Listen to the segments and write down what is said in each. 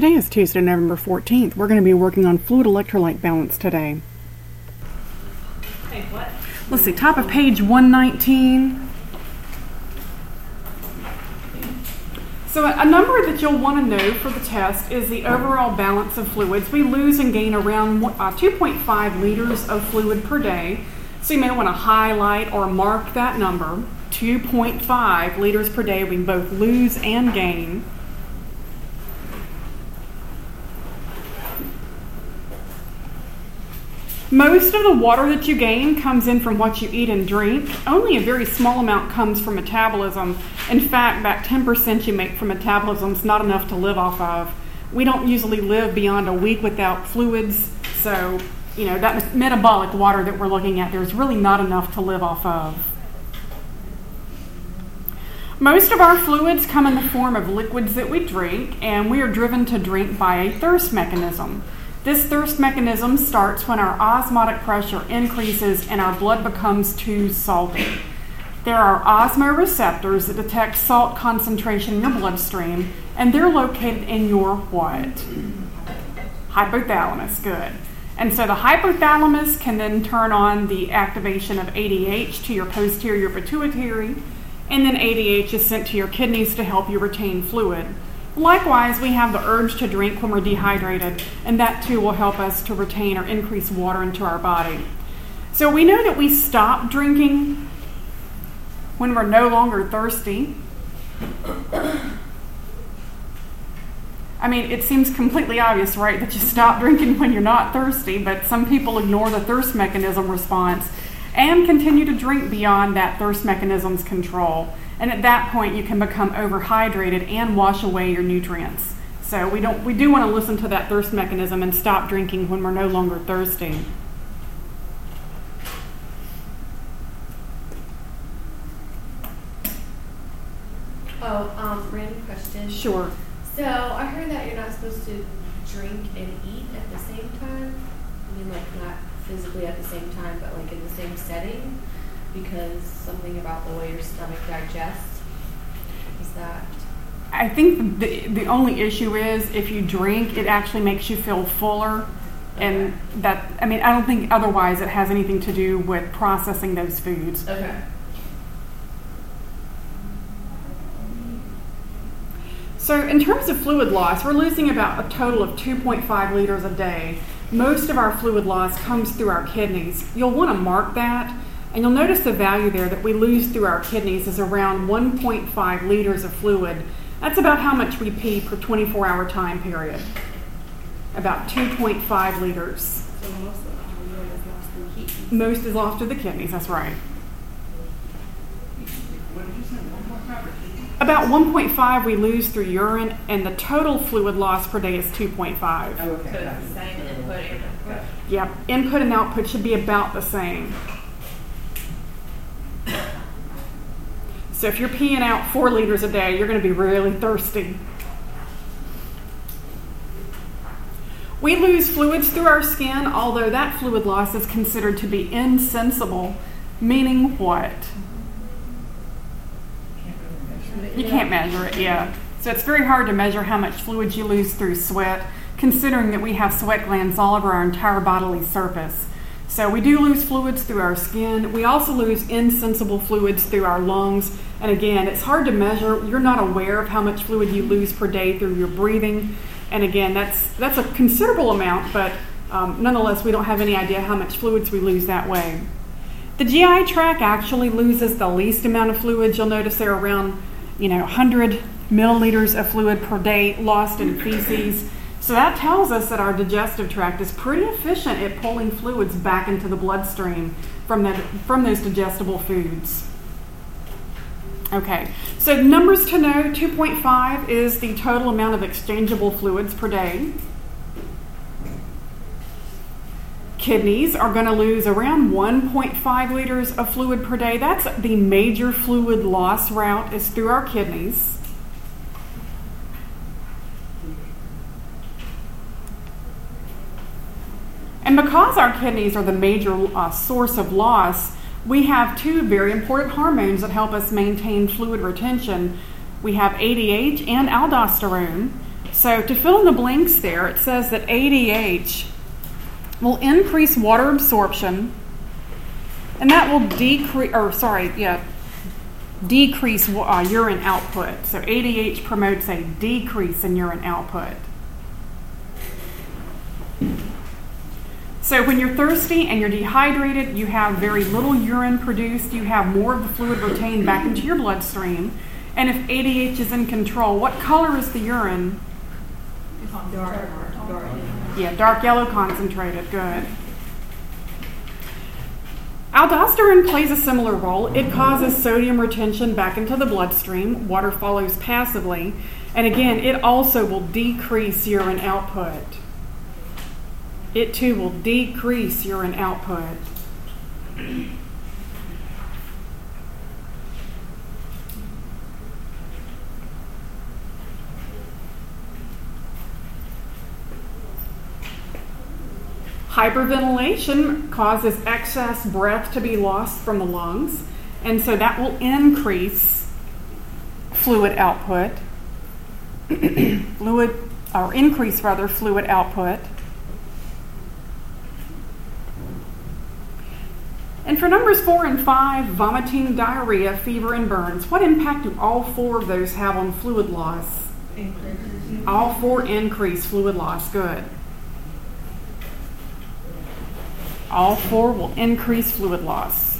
Today is Tuesday, November 14th. We're going to be working on fluid electrolyte balance today. Hey, what? Let's see, top of page 119. So a number that you'll want to know for the test is the overall balance of fluids. We lose and gain around 2.5 liters of fluid per day. So you may want to highlight or mark that number. 2.5 liters per day we both lose and gain. Most of the water that you gain comes in from what you eat and drink. Only a very small amount comes from metabolism. In fact, about 10% you make from metabolism is not enough to live off of. We don't usually live beyond a week without fluids, so that metabolic water that we're looking at, there's really not enough to live off of. Most of our fluids come in the form of liquids that we drink, and we are driven to drink by a thirst mechanism. This thirst mechanism starts when our osmotic pressure increases and our blood becomes too salty. There are osmoreceptors that detect salt concentration in your bloodstream, and they're located in your what? Hypothalamus, good. And so the hypothalamus can then turn on the activation of ADH to your posterior pituitary, and then ADH is sent to your kidneys to help you retain fluid. Likewise, we have the urge to drink when we're dehydrated, and that too will help us to retain or increase water into our body. So we know that we stop drinking when we're no longer thirsty. I mean, it seems completely obvious, right, that you stop drinking when you're not thirsty, but some people ignore the thirst mechanism response and continue to drink beyond that thirst mechanism's control. And at that point, you can become overhydrated and wash away your nutrients. So we do want to listen to that thirst mechanism and stop drinking when we're no longer thirsty. Random question. Sure. So I heard that you're not supposed to drink and eat at the same time. I mean, like not physically at the same time, but like in the same setting. Because something about the way your stomach digests, is that? I think the only issue is if you drink, it actually makes you feel fuller. Okay. And I don't think otherwise it has anything to do with processing those foods. Okay. So in terms of fluid loss, we're losing about a total of 2.5 liters a day. Most of our fluid loss comes through our kidneys. You'll want to mark that. And you'll notice the value there that we lose through our kidneys is around 1.5 liters of fluid. That's about how much we pee per 24-hour time period. About 2.5 liters. So most of the urine is lost through heat. Most is lost through the kidneys, that's right. What did you say, 1.5? About 1.5 we lose through urine, and the total fluid loss per day is 2.5. Okay. So it's the same input and output? Yep, input and output should be about the same. So if you're peeing out 4 liters a day, you're going to be really thirsty. We lose fluids through our skin, although that fluid loss is considered to be insensible, meaning what? You can't measure it, yeah. So it's very hard to measure how much fluid you lose through sweat, considering that we have sweat glands all over our entire bodily surface. So we do lose fluids through our skin. We also lose insensible fluids through our lungs. And again, it's hard to measure. You're not aware of how much fluid you lose per day through your breathing. And again, that's a considerable amount, but nonetheless, we don't have any idea how much fluids we lose that way. The GI tract actually loses the least amount of fluids. You'll notice they're around 100 milliliters of fluid per day lost in feces. So that tells us that our digestive tract is pretty efficient at pulling fluids back into the bloodstream from those digestible foods. Okay, so numbers to know, 2.5 is the total amount of exchangeable fluids per day. Kidneys are going to lose around 1.5 liters of fluid per day. That's the major fluid loss route is through our kidneys. And because our kidneys are the major source of loss, we have 2 very important hormones that help us maintain fluid retention. We have ADH and aldosterone. So to fill in the blanks there, it says that ADH will increase water absorption, and that will decrease urine output. So ADH promotes a decrease in urine output. So when you're thirsty and you're dehydrated, you have very little urine produced, you have more of the fluid retained back into your bloodstream. And if ADH is in control, what color is the urine? Dark. Yeah, dark yellow concentrated, good. Aldosterone plays a similar role. It causes sodium retention back into the bloodstream. Water follows passively. And again, it also will decrease urine output. It too will decrease urine output. Hyperventilation causes excess breath to be lost from the lungs, and so that will increase fluid output. Fluid output. And for numbers 4 and 5, vomiting, diarrhea, fever, and burns, what impact do all 4 of those have on fluid loss? All 4 increase fluid loss, good. All 4 will increase fluid loss.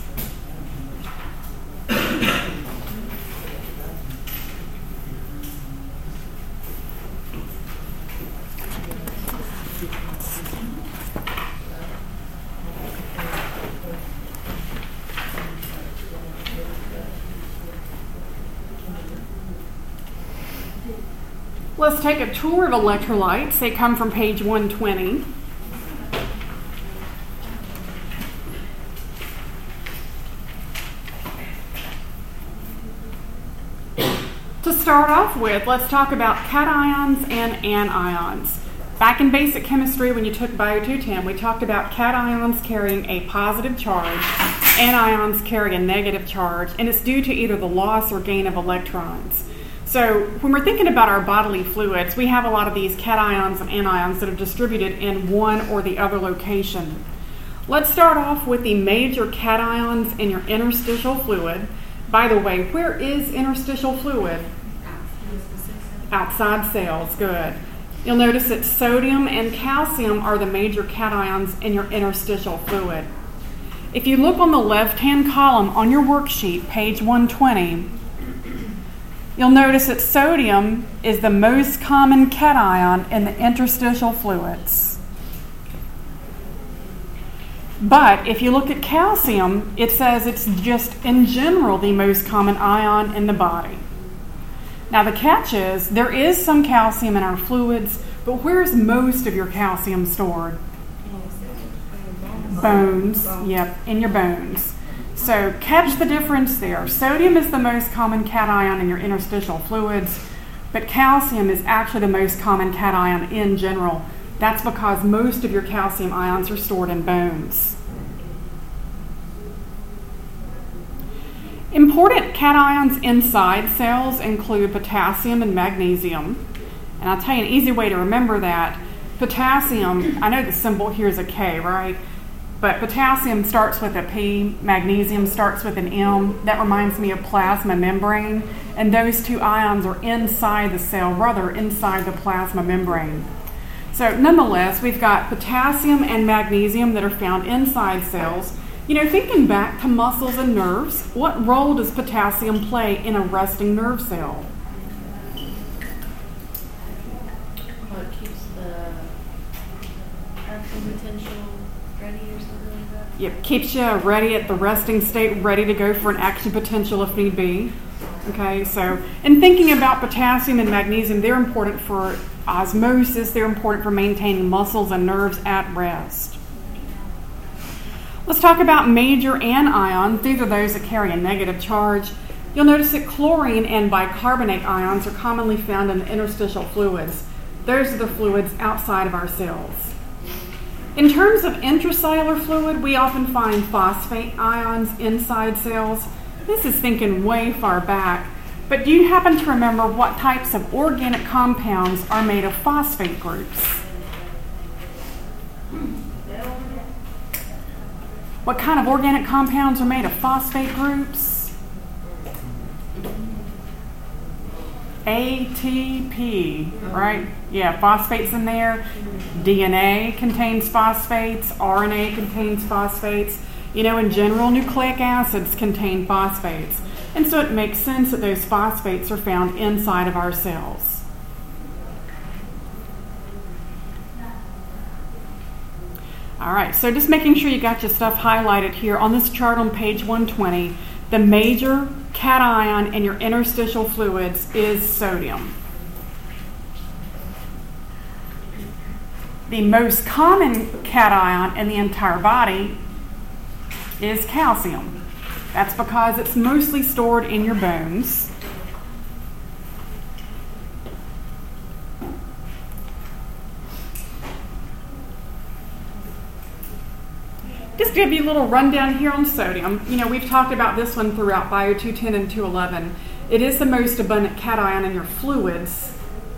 Let's take a tour of electrolytes. They come from page 120. To start off with, let's talk about cations and anions. Back in basic chemistry, when you took Bio 210, we talked about cations carrying a positive charge, anions carry a negative charge, and it's due to either the loss or gain of electrons. So when we're thinking about our bodily fluids, we have a lot of these cations and anions that are distributed in one or the other location. Let's start off with the major cations in your interstitial fluid. By the way, where is interstitial fluid? Outside cells, good. You'll notice that sodium and calcium are the major cations in your interstitial fluid. If you look on the left-hand column on your worksheet, page 120, you'll notice that sodium is the most common cation in the interstitial fluids. But if you look at calcium, it says it's just in general the most common ion in the body. Now the catch is, there is some calcium in our fluids, but where's most of your calcium stored? Bones, yep, in your bones. So catch the difference there. Sodium is the most common cation in your interstitial fluids, but calcium is actually the most common cation in general. That's because most of your calcium ions are stored in bones. Important cations inside cells include potassium and magnesium. And I'll tell you an easy way to remember that. Potassium, I know the symbol here is a K, right? But potassium starts with a P, magnesium starts with an M. That reminds me of plasma membrane. And those two ions are inside the cell, rather inside the plasma membrane. So nonetheless, we've got potassium and magnesium that are found inside cells. You know, thinking back to muscles and nerves, what role does potassium play in a resting nerve cell? Well, it keeps the action potential ready or something like that? Yep, keeps you ready at the resting state, ready to go for an action potential if need be. Okay, so in thinking about potassium and magnesium, they're important for osmosis, they're important for maintaining muscles and nerves at rest. Let's talk about major anions. These are those that carry a negative charge. You'll notice that chlorine and bicarbonate ions are commonly found in the interstitial fluids. Those are the fluids outside of our cells. In terms of intracellular fluid, we often find phosphate ions inside cells. This is thinking way far back, But do you happen to remember what types of organic compounds are made of phosphate groups? What kind of organic compounds are made of phosphate groups? ATP, right? Yeah, phosphates in there. DNA contains phosphates. RNA contains phosphates. You know, in general, nucleic acids contain phosphates. And so it makes sense that those phosphates are found inside of our cells. All right, so just making sure you got your stuff highlighted here on this chart on page 120. The major cation in your interstitial fluids is sodium. The most common cation in the entire body is calcium. That's because it's mostly stored in your bones. Just give you a little rundown here on sodium. You know, we've talked about this one throughout Bio 210 and 211. It is the most abundant cation in your fluids.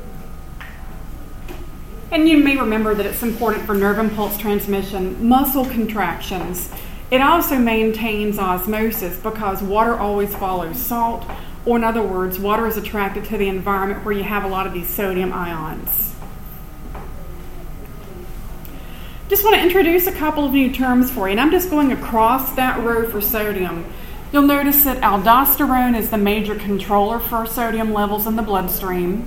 And you may remember that it's important for nerve impulse transmission, muscle contractions. It also maintains osmosis because water always follows salt, or in other words, water is attracted to the environment where you have a lot of these sodium ions. Just want to introduce a couple of new terms for you, and I'm just going across that row for sodium. You'll notice that aldosterone is the major controller for sodium levels in the bloodstream.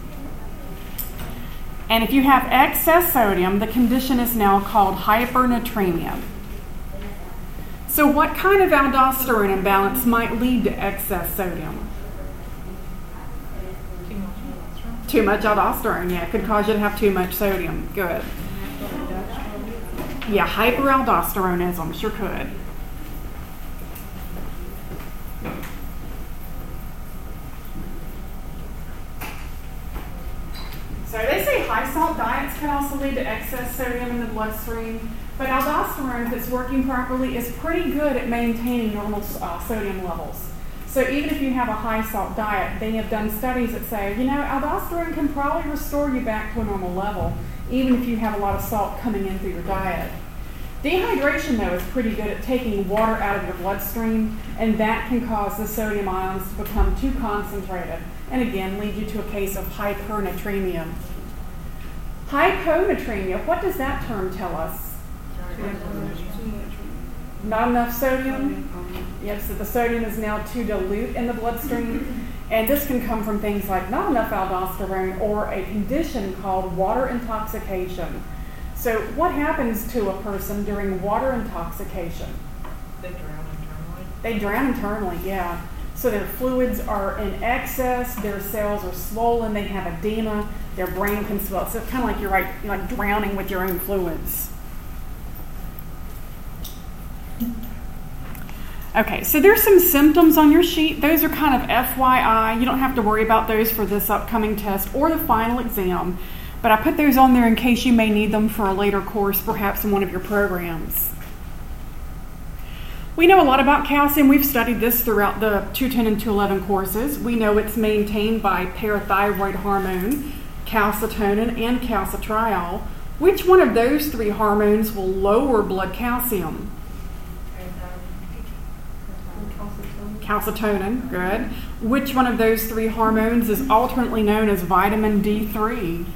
And if you have excess sodium, the condition is now called hypernatremia. So what kind of aldosterone imbalance might lead to excess sodium? Too much aldosterone, yeah. It could cause you to have too much sodium. Good. Yeah, hyperaldosteronism sure could. So they say high salt diets can also lead to excess sodium in the bloodstream, but aldosterone, if it's working properly, is pretty good at maintaining normal sodium levels. So even if you have a high salt diet, they have done studies that say, you know, aldosterone can probably restore you back to a normal level, even if you have a lot of salt coming in through your diet. Dehydration, though, is pretty good at taking water out of your bloodstream, and that can cause the sodium ions to become too concentrated, and again, lead you to a case of hypernatremia. Hyponatremia, what does that term tell us? Not enough sodium? Yes, so the sodium is now too dilute in the bloodstream, and this can come from things like not enough aldosterone or a condition called water intoxication. So what happens to a person during water intoxication? They drown internally. They drown internally, yeah. So their fluids are in excess, their cells are swollen, they have edema, their brain can swell. So it's kind of like you're like drowning with your own fluids. Okay, so there's some symptoms on your sheet. Those are kind of FYI. You don't have to worry about those for this upcoming test or the final exam. But I put those on there in case you may need them for a later course, perhaps in one of your programs. We know a lot about calcium. We've studied this throughout the 210 and 211 courses. We know it's maintained by parathyroid hormone, calcitonin, and calcitriol. Which one of those three hormones will lower blood calcium? Calcitonin, good. Which one of those three hormones is alternately known as vitamin D3?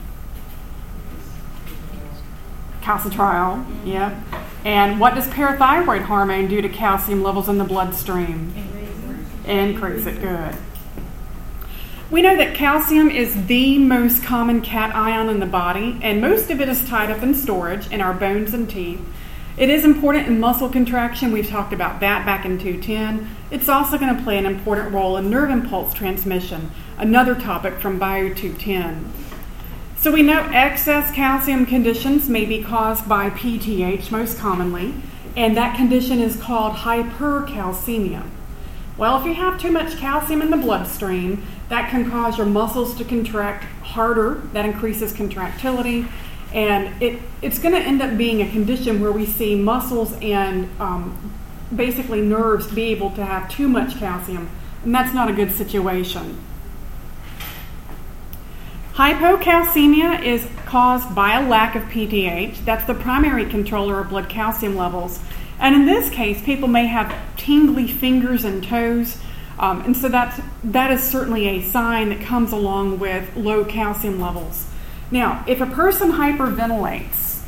Calcitriol, yeah. And what does parathyroid hormone do to calcium levels in the bloodstream? Increase it, good. We know that calcium is the most common cation in the body, and most of it is tied up in storage in our bones and teeth. It is important in muscle contraction. We've talked about that back in 210. It's also going to play an important role in nerve impulse transmission, another topic from Bio 210. So we know excess calcium conditions may be caused by PTH most commonly, and that condition is called hypercalcemia. Well, if you have too much calcium in the bloodstream, that can cause your muscles to contract harder. That increases contractility, and it's going to end up being a condition where we see muscles and basically nerves be able to have too much calcium and that's not a good situation. Hypocalcemia is caused by a lack of PTH. That's the primary controller of blood calcium levels. And in this case, people may have tingly fingers and toes. And so that is certainly a sign that comes along with low calcium levels. Now, if a person hyperventilates,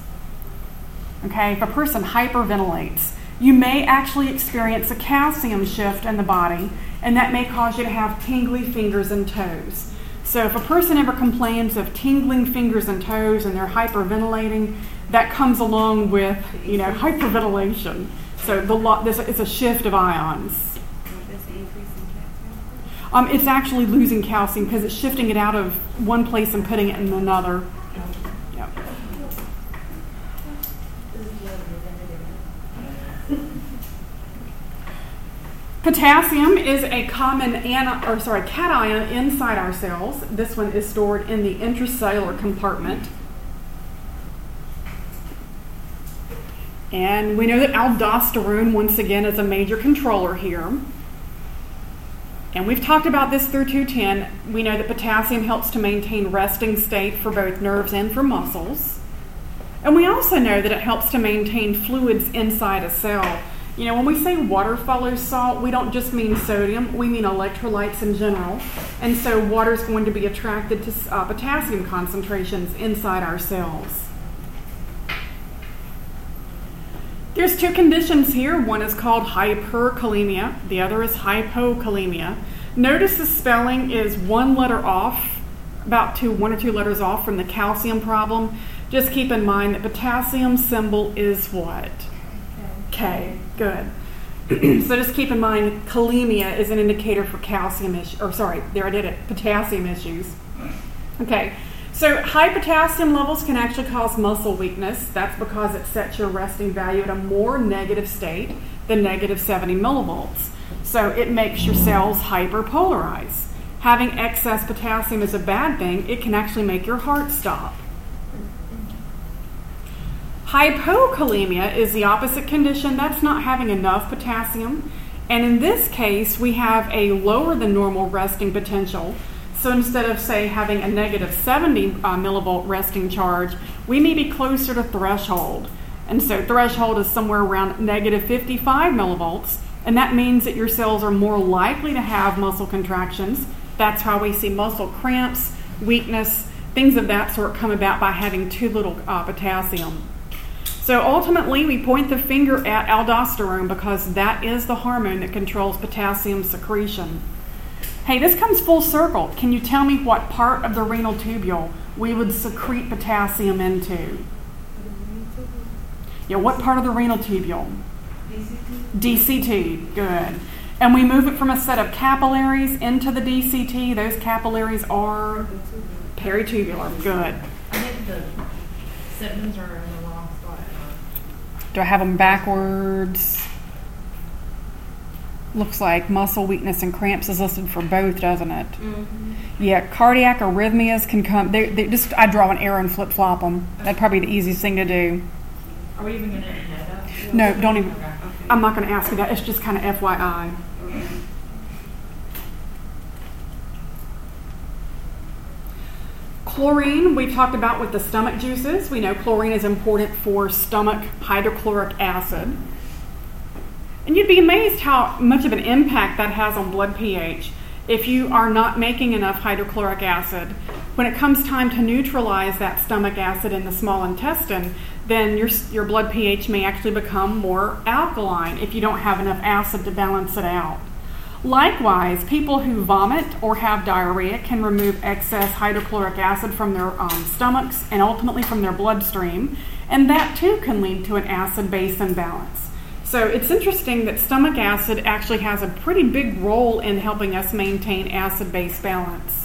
you may actually experience a calcium shift in the body, and that may cause you to have tingly fingers and toes. So if a person ever complains of tingling fingers and toes and they're hyperventilating, that comes along with, hyperventilation. So it's a shift of ions. It's actually losing calcium because it's shifting it out of one place and putting it in another. Yep. Potassium is a common cation inside our cells. This one is stored in the intracellular compartment. And we know that aldosterone, once again, is a major controller here. And we've talked about this through 210. We know that potassium helps to maintain resting state for both nerves and for muscles. And we also know that it helps to maintain fluids inside a cell. When we say water follows salt, we don't just mean sodium, we mean electrolytes in general. And so water is going to be attracted to potassium concentrations inside our cells. There's two conditions here. One is called hyperkalemia, the other is hypokalemia. Notice the spelling is one letter off, about one or two letters off from the calcium problem. Just keep in mind that potassium symbol is what? K. Good. So just keep in mind, kalemia is an indicator for potassium issues. Okay, so high potassium levels can actually cause muscle weakness. That's because it sets your resting value at a more negative state than negative 70 millivolts. So it makes your cells hyperpolarize. Having excess potassium is a bad thing. It can actually make your heart stop. Hypokalemia is the opposite condition. That's not having enough potassium. And in this case, we have a lower than normal resting potential. So instead of, say, having a negative 70 millivolt resting charge, we may be closer to threshold. And so threshold is somewhere around negative 55 millivolts. And that means that your cells are more likely to have muscle contractions. That's how we see muscle cramps, weakness, things of that sort come about by having too little potassium. So ultimately, we point the finger at aldosterone because that is the hormone that controls potassium secretion. Hey, this comes full circle. Can you tell me what part of the renal tubule we would secrete potassium into? Yeah, what part of the renal tubule? DCT. Good. And we move it from a set of capillaries into the DCT. Those capillaries are peritubular. Good. I think the symptoms are in the wrong spot. Do I have them backwards? Looks like muscle weakness and cramps is listed for both, doesn't it? Mm-hmm. Yeah, cardiac arrhythmias can come. They just, I draw an arrow and flip-flop them. That'd probably be the easiest thing to do. Are we even going to add that? No, don't even. Okay. I'm not going to ask you that. It's just kind of FYI. Okay. Chlorine, we've talked about with the stomach juices. We know chlorine is important for stomach hydrochloric acid. And you'd be amazed how much of an impact that has on blood pH. If you are not making enough hydrochloric acid, when it comes time to neutralize that stomach acid in the small intestine, then your blood pH may actually become more alkaline if you don't have enough acid to balance it out. Likewise, people who vomit or have diarrhea can remove excess hydrochloric acid from their stomachs and ultimately from their bloodstream, and that too can lead to an acid-base imbalance. So it's interesting that stomach acid actually has a pretty big role in helping us maintain acid-base balance.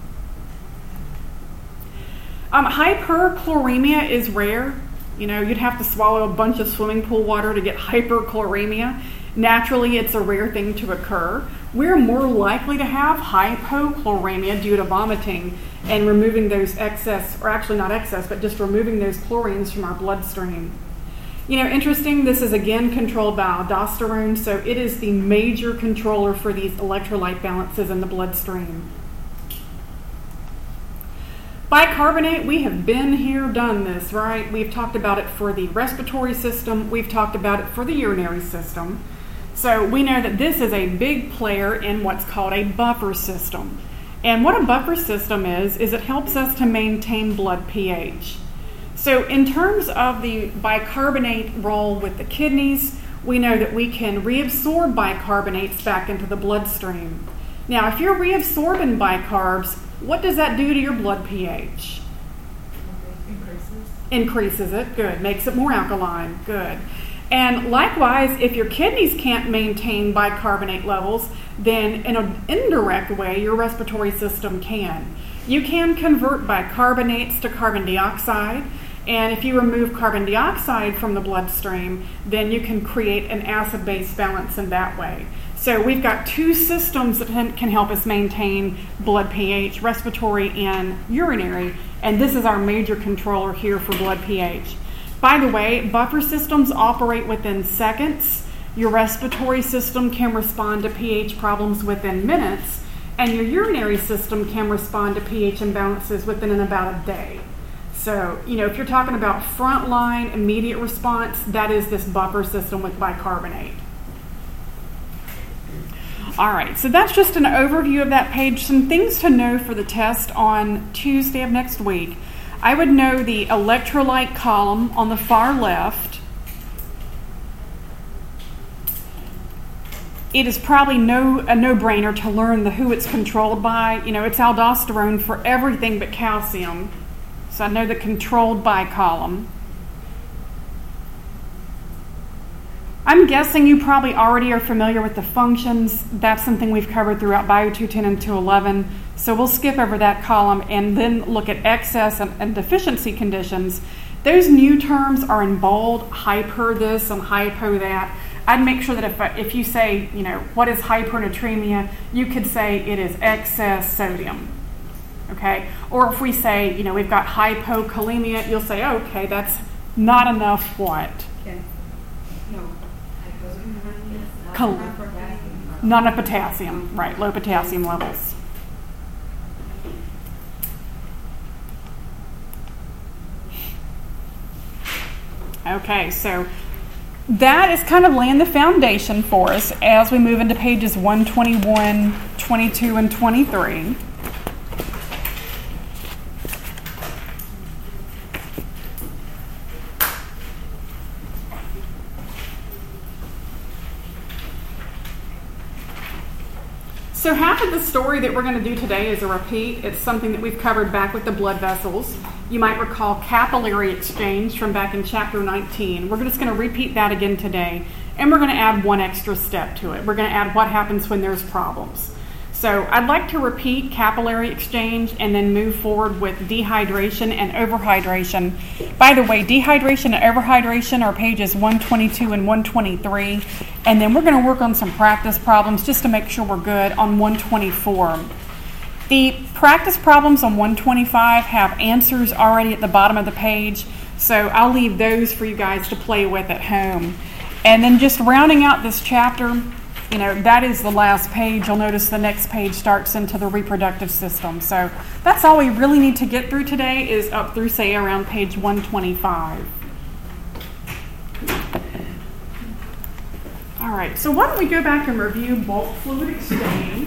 Hyperchloremia is rare. You know, you'd have to swallow a bunch of swimming pool water to get hyperchloremia. Naturally, it's a rare thing to occur. We're more likely to have hypochloremia due to vomiting and removing those excess, or actually not excess, but just removing those chlorines from our bloodstream. You know, interesting, this is again controlled by aldosterone, so it is the major controller for these electrolyte balances in the bloodstream. Bicarbonate, we have been here, done this, right? We've talked about it for the respiratory system. We've talked about it for the urinary system. So we know that this is a big player in what's called a buffer system. And what a buffer system is it helps us to maintain blood pH. So in terms of the bicarbonate role with the kidneys, we know that we can reabsorb bicarbonates back into the bloodstream. Now, if you're reabsorbing bicarbs, what does that do to your blood pH? Increases it. Good. Makes it more alkaline. Good. And likewise, if your kidneys can't maintain bicarbonate levels, then in an indirect way, your respiratory system can. You can convert bicarbonates to carbon dioxide. And if you remove carbon dioxide from the bloodstream, then you can create an acid-base balance in that way. So we've got two systems that can help us maintain blood pH, respiratory and urinary, and this is our major controller here for blood pH. By the way, buffer systems operate within seconds. Your respiratory system can respond to pH problems within minutes, and your urinary system can respond to pH imbalances within about a day. So, you know, if you're talking about frontline immediate response, that is this buffer system with bicarbonate. All right, so that's just an overview of that page. Some things to know for the test on Tuesday of next week. I would know the electrolyte column on the far left. It is probably a no-brainer to learn who it's controlled by. You know, it's aldosterone for everything but calcium. So I know the controlled by column. I'm guessing you probably already are familiar with the functions. That's something we've covered throughout Bio 210 and 211. So we'll skip over that column and then look at excess and deficiency conditions. Those new terms are in bold, hyper this and hypo that. I'd make sure that if you say, you know, what is hypernatremia, you could say it is excess sodium. Okay, or if we say, you know, we've got hypokalemia, you'll say, oh, okay, that's not enough what? Okay. No. Not enough potassium, right, low potassium levels. Okay, so that is kind of laying the foundation for us as we move into pages 121, 22, and 23. So half of the story that we're going to do today is a repeat. It's something that we've covered back with the blood vessels. You might recall capillary exchange from back in chapter 19. We're just going to repeat that again today, and we're going to add one extra step to it. We're going to add what happens when there's problems. So I'd like to repeat capillary exchange and then move forward with dehydration and overhydration. By the way, dehydration and overhydration are pages 122 and 123. And then we're going to work on some practice problems just to make sure we're good on 124. The practice problems on 125 have answers already at the bottom of the page. So I'll leave those for you guys to play with at home. And then just rounding out this chapter, you know, that is the last page. You'll notice the next page starts into the reproductive system. So that's all we really need to get through today is up through, say, around page 125. All right, so why don't we go back and review bulk fluid exchange.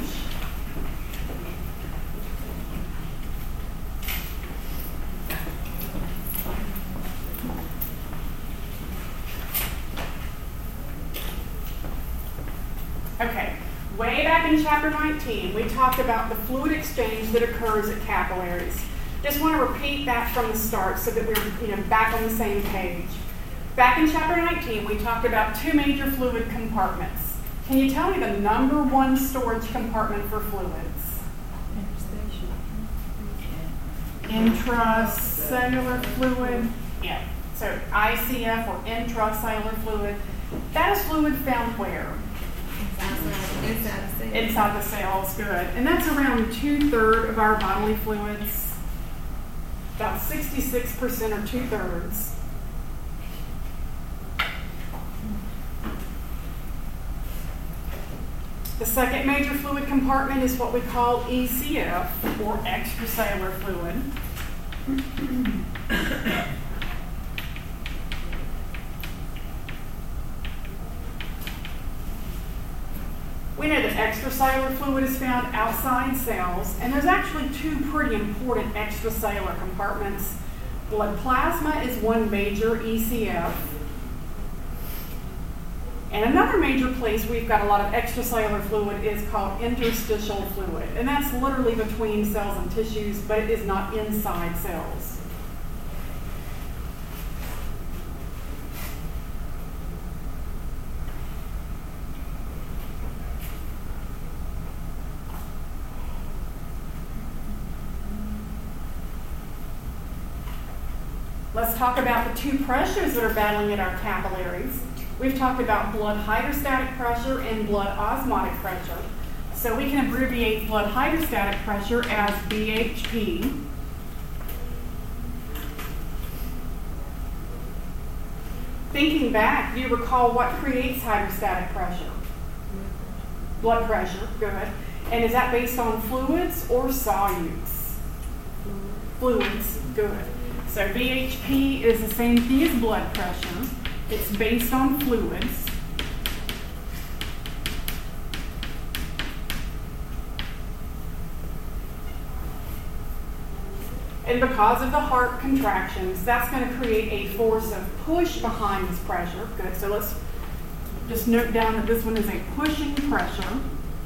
Okay, way back in chapter 19, we talked about the fluid exchange that occurs at capillaries. Just want to repeat that from the start so that we're back on the same page. Back in chapter 19, we talked about two major fluid compartments. Can you tell me the number one storage compartment for fluids? Intracellular fluid. Yeah, so ICF or intracellular fluid. That is fluid found where? Inside the cells, good. And that's around 2/3 of our bodily fluids. About 66% or 2/3. second major fluid compartment is what we call ECF, or extracellular fluid. We know that extracellular fluid is found outside cells, and there's actually two pretty important extracellular compartments. Blood plasma is one major ECF. And another major place we've got a lot of extracellular fluid is called interstitial fluid. And that's literally between cells and tissues, but it is not inside cells. Let's talk about the two pressures that are battling at our capillaries. We've talked about blood hydrostatic pressure and blood osmotic pressure. So we can abbreviate blood hydrostatic pressure as BHP. Thinking back, do you recall what creates hydrostatic pressure? Blood pressure, good. And is that based on fluids or solutes? Fluids, good. So BHP is the same thing as blood pressure. It's based on fluids. And because of the heart contractions, that's going to create a force of push behind this pressure. Good. So let's just note down that this one is a pushing pressure.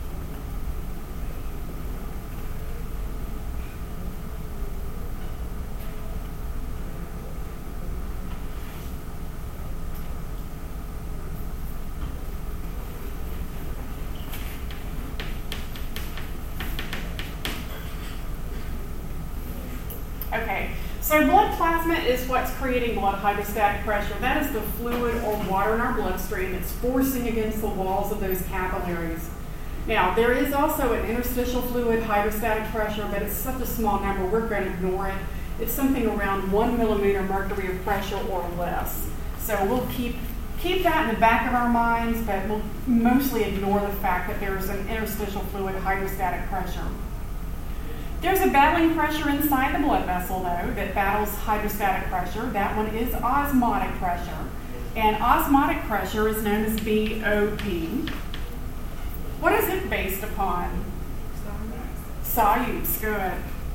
Okay, so blood plasma is what's creating blood hydrostatic pressure. That is the fluid or water in our bloodstream that's forcing against the walls of those capillaries. Now, there is also an interstitial fluid hydrostatic pressure, but it's such a small number, we're going to ignore it. It's something around 1 millimeter mercury of pressure or less. So we'll keep that in the back of our minds, but we'll mostly ignore the fact that there's an interstitial fluid hydrostatic pressure. There's a battling pressure inside the blood vessel, though, that battles hydrostatic pressure. That one is osmotic pressure. And osmotic pressure is known as BOP. What is it based upon? Solutes, good.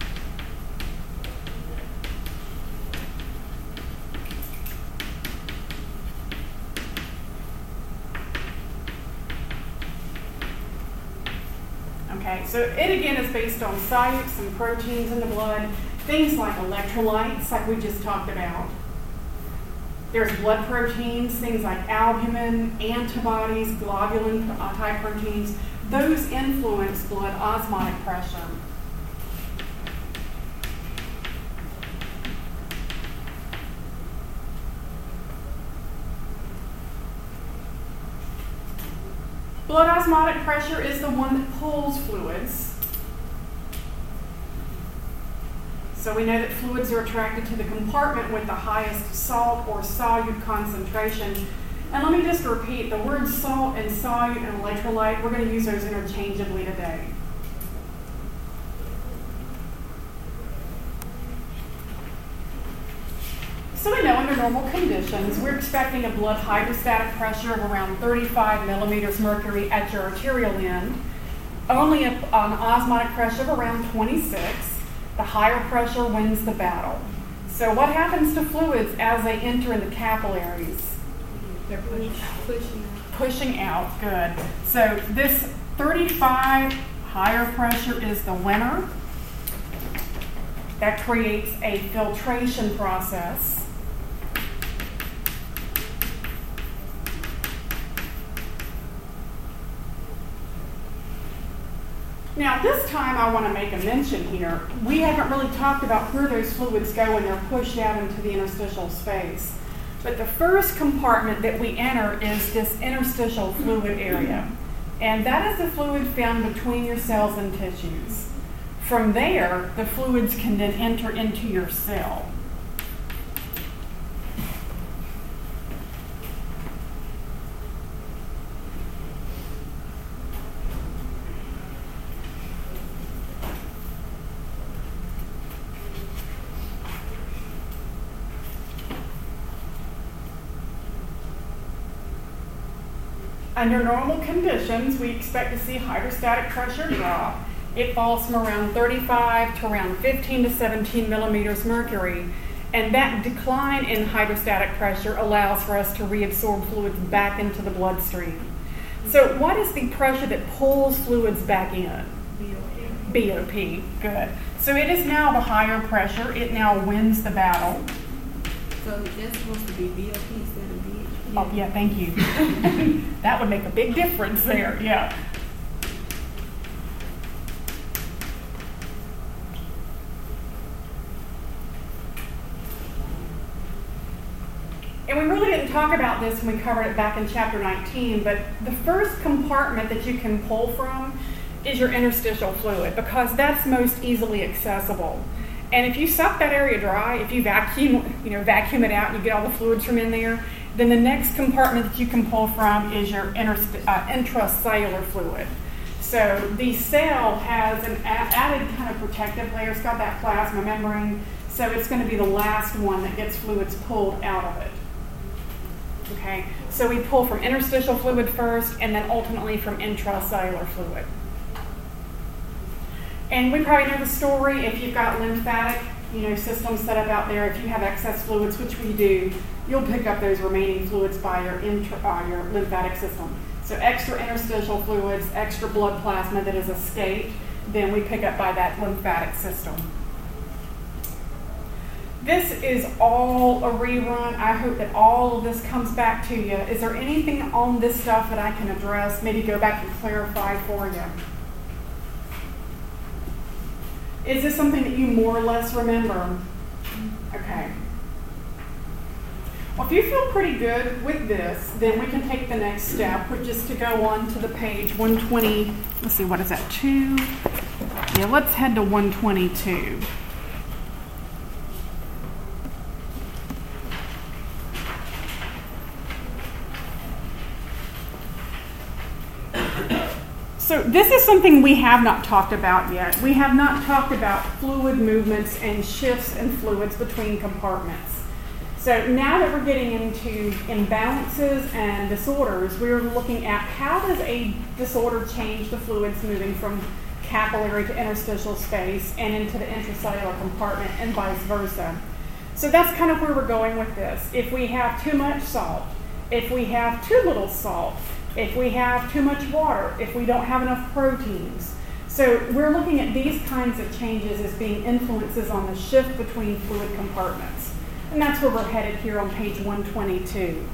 Okay, so it again is based on solutes and proteins in the blood, things like electrolytes, like we just talked about. There's blood proteins, things like albumin, antibodies, globulin type proteins. Those influence blood osmotic pressure. Blood osmotic pressure is the one that pulls fluids. So we know that fluids are attracted to the compartment with the highest salt or solute concentration. And let me just repeat, the words salt and solute and electrolyte, we're going to use those interchangeably today. So we know under normal conditions, we're expecting a blood hydrostatic pressure of around 35 millimeters mercury at your arterial end, only an osmotic pressure of around 26. The higher pressure wins the battle. So what happens to fluids as they enter in the capillaries? They're Pushing out, good. So this 35 higher pressure is the winner. That creates a filtration process. Now, this time I want to make a mention here. We haven't really talked about where those fluids go when they're pushed out into the interstitial space. But the first compartment that we enter is this interstitial fluid area. And that is the fluid found between your cells and tissues. From there, the fluids can then enter into your cell. Under normal conditions, we expect to see hydrostatic pressure drop. It falls from around 35 to around 15 to 17 millimeters mercury. And that decline in hydrostatic pressure allows for us to reabsorb fluids back into the bloodstream. So what is the pressure that pulls fluids back in? BOP. Good. So it is now the higher pressure. It now wins the battle. So that's supposed to be BOP instead of BHP? Oh, yeah, thank you. That would make a big difference there, yeah. And we really didn't talk about this when we covered it back in chapter 19, but the first compartment that you can pull from is your interstitial fluid because that's most easily accessible. And if you suck that area dry, if you vacuum it out and you get all the fluids from in there, then the next compartment that you can pull from is your intracellular fluid. So the cell has an added kind of protective layer. It's got that plasma membrane, so it's going to be the last one that gets fluids pulled out of it. Okay, so we pull from interstitial fluid first and then ultimately from intracellular fluid. And we probably know the story. If you've got lymphatic systems set up out there, if you have excess fluids, which we do, you'll pick up those remaining fluids by your lymphatic system. So extra interstitial fluids, extra blood plasma that is escaped, then we pick up by that lymphatic system. This is all a rerun. I hope that all of this comes back to you. Is there anything on this stuff that I can address, maybe go back and clarify for you? Is this something that you more or less remember? Okay. Well, if you feel pretty good with this, then we can take the next step, which is to go on to the page 120. Let's see, what is that, 2? Yeah, let's head to 122. So this is something we have not talked about yet. We have not talked about fluid movements and shifts in fluids between compartments. So now that we're getting into imbalances and disorders, we're looking at how does a disorder change the fluids moving from capillary to interstitial space and into the intracellular compartment and vice versa. So that's kind of where we're going with this. If we have too much salt, if we have too little salt, if we have too much water, if we don't have enough proteins. So we're looking at these kinds of changes as being influences on the shift between fluid compartments. And that's where we're headed here on page 122.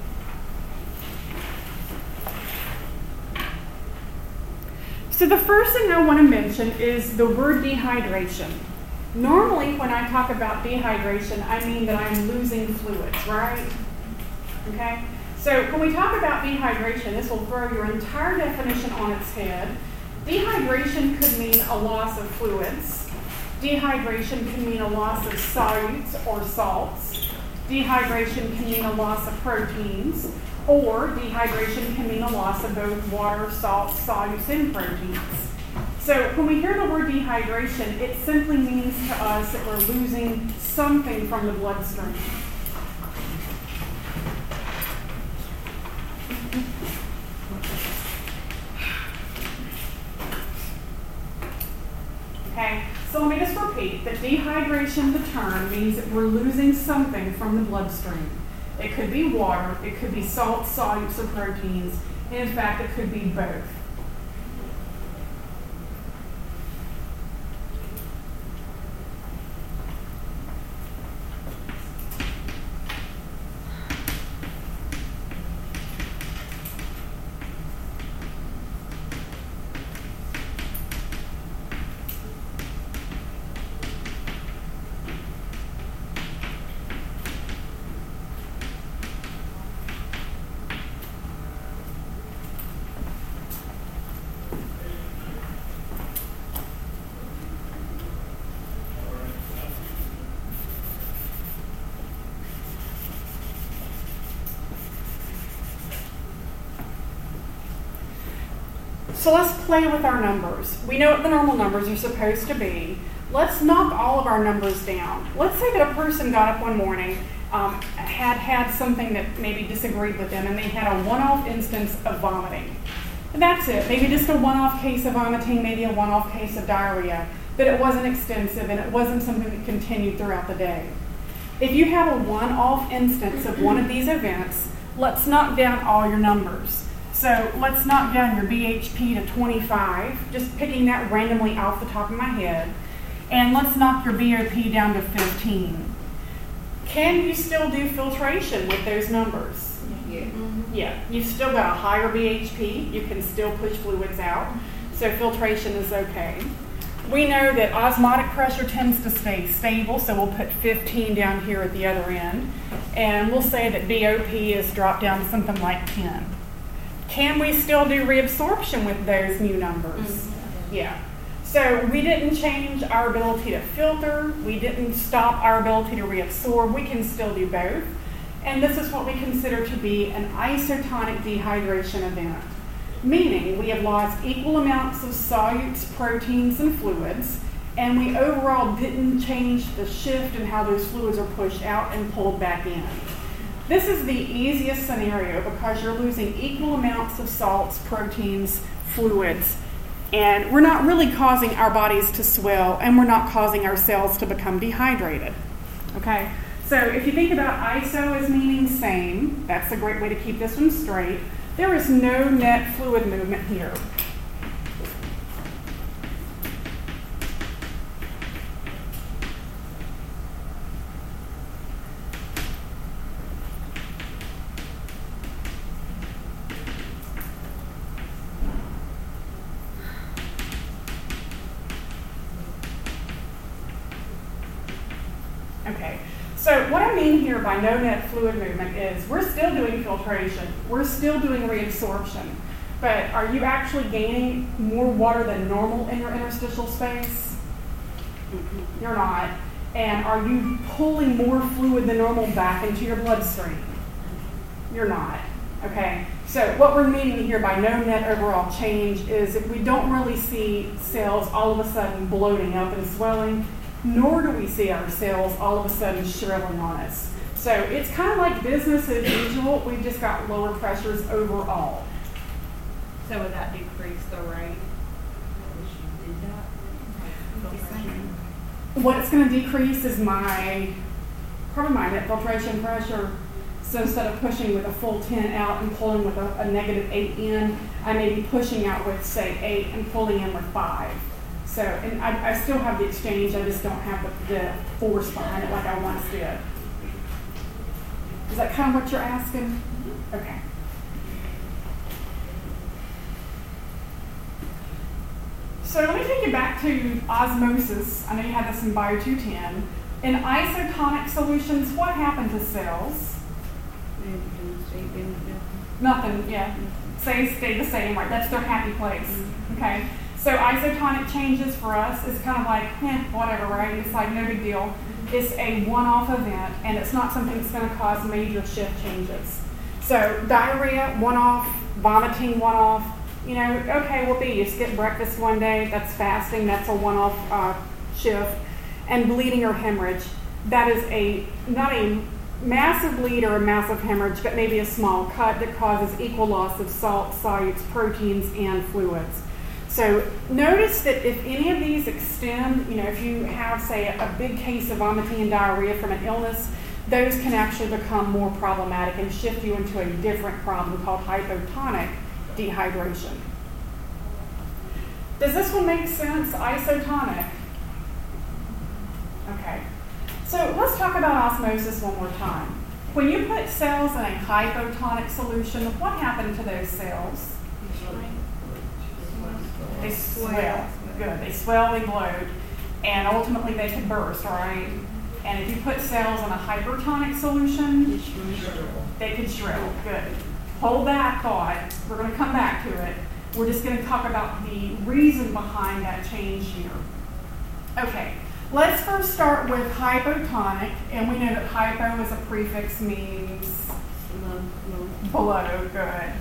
So the first thing I want to mention is the word dehydration. Normally when I talk about dehydration, I mean that I'm losing fluids, right? Okay? So when we talk about dehydration, this will throw your entire definition on its head. Dehydration could mean a loss of fluids. Dehydration can mean a loss of solutes or salts. Dehydration can mean a loss of proteins. Or dehydration can mean a loss of both water, salts, solutes, and proteins. So when we hear the word dehydration, it simply means to us that we're losing something from the bloodstream. Okay, so let me just repeat that dehydration, the term, means that we're losing something from the bloodstream. It could be water, it could be salts, solutes, or proteins, and in fact, it could be both. So let's play with our numbers. We know what the normal numbers are supposed to be. Let's knock all of our numbers down. Let's say that a person got up one morning, had something that maybe disagreed with them and they had a one-off instance of vomiting. And that's it. Maybe just a one-off case of vomiting, maybe a one-off case of diarrhea, but it wasn't extensive and it wasn't something that continued throughout the day. If you have a one-off instance of one of these events, let's knock down all your numbers. So let's knock down your BHP to 25, just picking that randomly off the top of my head, and let's knock your BOP down to 15. Can you still do filtration with those numbers? Yeah. Yeah, you've still got a higher BHP, you can still push fluids out, so filtration is okay. We know that osmotic pressure tends to stay stable, so we'll put 15 down here at the other end, and we'll say that BOP is dropped down to something like 10. Can we still do reabsorption with those new numbers? Yeah. So we didn't change our ability to filter, we didn't stop our ability to reabsorb, we can still do both. And this is what we consider to be an isotonic dehydration event, meaning we have lost equal amounts of solutes, proteins, and fluids, and we overall didn't change the shift in how those fluids are pushed out and pulled back in. This is the easiest scenario because you're losing equal amounts of salts, proteins, fluids, and we're not really causing our bodies to swell, and we're not causing our cells to become dehydrated. Okay? So if you think about ISO as meaning same, that's a great way to keep this one straight. There is no net fluid movement here. Okay, so what I mean here by no net fluid movement is we're still doing filtration, we're still doing reabsorption, but are you actually gaining more water than normal in your interstitial space? You're not. And are you pulling more fluid than normal back into your bloodstream? You're not. Okay, so what we're meaning here by no net overall change is that we don't really see cells all of a sudden bloating up and swelling, nor do we see our cells all of a sudden shriveling on us. So it's kind of like business as usual, we've just got lower pressures overall. So would that decrease the rate? What it's going to decrease is probably my net filtration pressure. So instead of pushing with a full 10 out and pulling with a negative 8 in, I may be pushing out with, say, 8 and pulling in with 5. So, and I still have the exchange, I just don't have the force behind it like I once did. Is that kind of what you're asking? Okay. So let me take you back to osmosis. I know you had this in Bio 210. In isotonic solutions, what happened to cells? Nothing, yeah. Stay the same, right? That's their happy place. Okay. So isotonic changes for us is kind of like, whatever, right? It's like no big deal. It's a one-off event, and it's not something that's going to cause major shift changes. So diarrhea, one-off, vomiting, one-off. You know, okay, well, you skip breakfast one day, that's fasting, that's a one-off shift. And bleeding or hemorrhage, that is not a massive bleed or a massive hemorrhage, but maybe a small cut that causes equal loss of salt, solutes, proteins, and fluids. So notice that if any of these extend, you know, if you have, say, a big case of vomiting and diarrhea from an illness, those can actually become more problematic and shift you into a different problem called hypotonic dehydration. Does this one make sense? Isotonic. Okay. So let's talk about osmosis one more time. When you put cells in a hypotonic solution, what happened to those cells? They swell. Good. They swell, they bloat, and ultimately they could burst, right? And if you put cells in a hypertonic solution, they could shrivel. Good. Hold that thought. We're going to come back to it. We're just going to talk about the reason behind that change here. Okay. Let's first start with hypotonic, and we know that hypo as a prefix means below. Good.